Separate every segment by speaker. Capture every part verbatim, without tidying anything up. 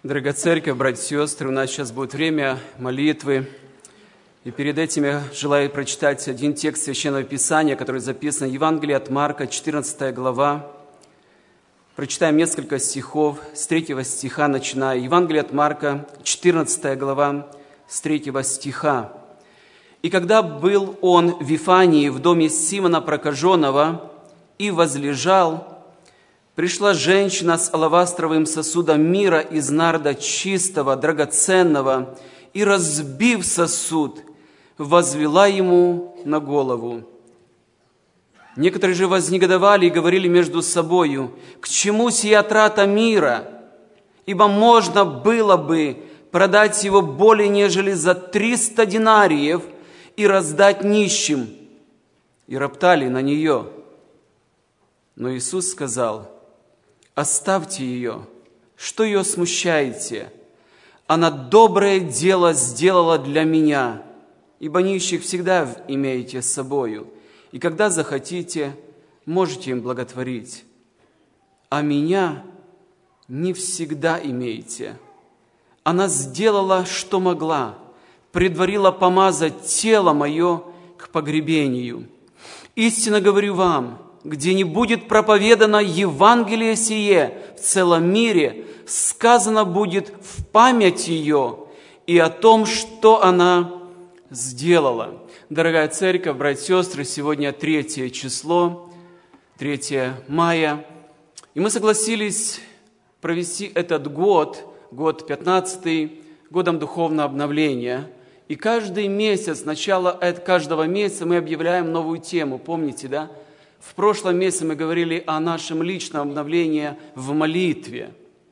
Speaker 1: Дорогая церковь, братья и сестры, у нас сейчас будет время молитвы. И перед этим я желаю прочитать один текст Священного Писания, который записан в Евангелии от Марка, четырнадцатая глава. Прочитаем несколько стихов, с третьего стиха начиная. Евангелие от Марка, четырнадцатая глава, с третьего стиха. «И когда был он в Вифании, в доме Симона Прокаженного, и возлежал, пришла женщина с алавастровым сосудом мира из нарда чистого, драгоценного, и, разбив сосуд, возвела ему на голову. Некоторые же вознегодовали и говорили между собою: к чему сия трата мира? Ибо можно было бы продать его более нежели за триста динариев и раздать нищим. И роптали на нее. Но Иисус сказал: оставьте ее, что ее смущаете? Она доброе дело сделала для меня, ибо нищих всегда имеете с собою, и когда захотите, можете им благотворить. А меня не всегда имеете. Она сделала, что могла, предварила помазать тело мое к погребению. Истинно говорю вам, где не будет проповедано Евангелие сие в целом мире, сказано будет в память ее и о том, что она сделала». Дорогая церковь, братья и сестры, сегодня третье число, третье мая, и мы согласились провести этот год, год пятнадцатый, годом духовного обновления. И каждый месяц, начало каждого месяца мы объявляем новую тему, помните, да? В прошлом месяце мы говорили о нашем личном обновлении в молитве.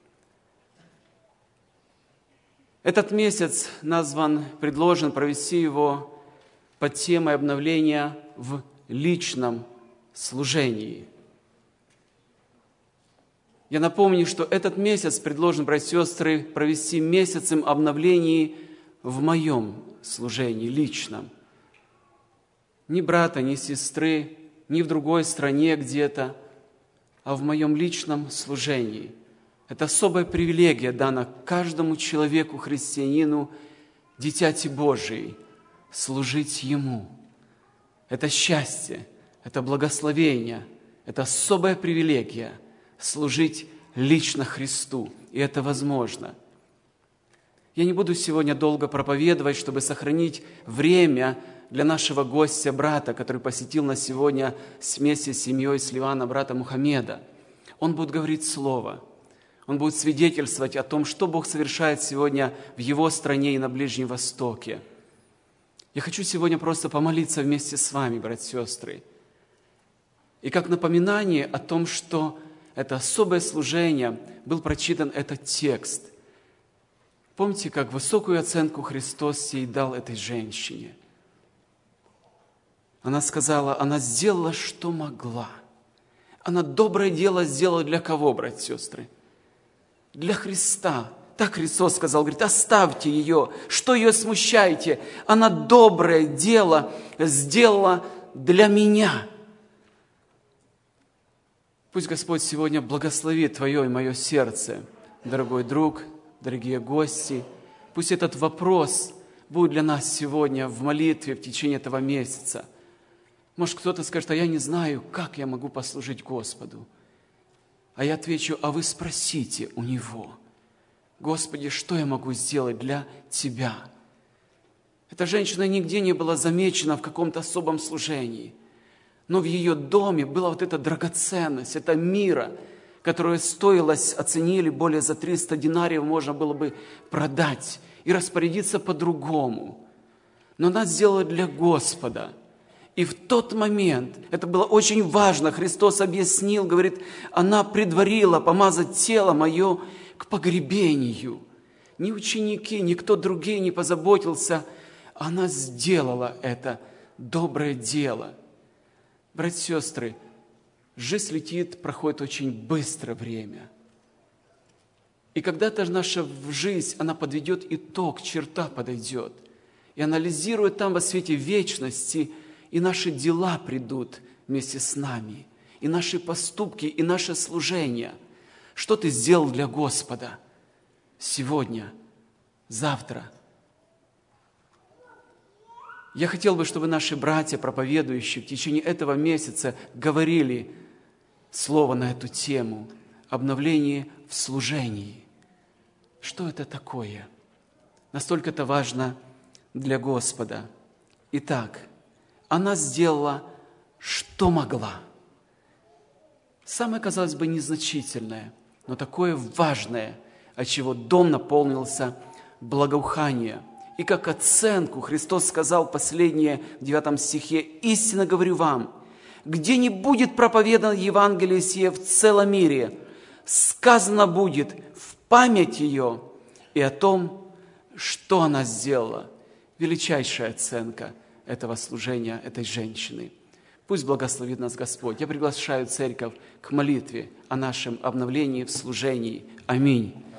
Speaker 1: Этот месяц назван, предложен провести его под темой обновления в личном служении. Я напомню, что этот месяц предложен, братья и сестры, провести месяцем обновлений в моем служении личном. Ни брата, ни сестры, ни в другой стране где-то, а в моем личном служении. Это особая привилегия дана каждому человеку, христианину, дитяти Божией, служить Ему. Это счастье, это благословение, это особая привилегия служить лично Христу, и это возможно. Я не буду сегодня долго проповедовать, чтобы сохранить время для нашего гостя, брата, который посетил нас сегодня вместе с семьей Сливана, брата Мухаммеда. Он будет говорить Слово. Он будет свидетельствовать о том, что Бог совершает сегодня в его стране и на Ближнем Востоке. Я хочу сегодня просто помолиться вместе с вами, братья и сестры. И как напоминание о том, что это особое служение, был прочитан этот текст. Помните, как высокую оценку Христос ей дал этой женщине? Она сказала, она сделала, что могла. Она доброе дело сделала для кого, братья и сестры? Для Христа. Так Христос сказал, говорит, оставьте ее, что ее смущаете? Она доброе дело сделала для меня. Пусть Господь сегодня благословит твое и мое сердце, дорогой друг, дорогие гости. Пусть этот вопрос будет для нас сегодня в молитве в течение этого месяца. Может, кто-то скажет, а я не знаю, как я могу послужить Господу. А я отвечу, а вы спросите у Него, Господи, что я могу сделать для Тебя? Эта женщина нигде не была замечена в каком-то особом служении, но в ее доме была вот эта драгоценность, это мира, которая стоилась, оценили, более за триста динариев можно было бы продать и распорядиться по-другому. Но она сделала для Господа. И в тот момент, это было очень важно, Христос объяснил, говорит, она предварила помазать тело мое к погребению. Ни ученики, никто другой не позаботился, она сделала это доброе дело. Братья и сестры, жизнь летит, проходит очень быстро время. И когда-то наша жизнь, она подведет итог, черта подойдет. И анализируя там во свете вечности, и наши дела придут вместе с нами, и наши поступки, и наше служение. Что ты сделал для Господа? сегодня, завтра. Я хотел бы, чтобы наши братья, проповедующие, в течение этого месяца говорили слово на эту тему – обновление в служении. Что это такое? Настолько это важно для Господа. Итак, она сделала, что могла. Самое, казалось бы, незначительное, но такое важное, от чего дом наполнился благоуханием. И как оценку Христос сказал последнее в девятом стихе: «Истинно говорю вам, где не будет проповедано Евангелие сие в целом мире, сказано будет в память ее и о том, что она сделала». Величайшая оценка этого служения, этой женщины. Пусть благословит нас Господь. Я приглашаю церковь к молитве о нашем обновлении в служении. Аминь.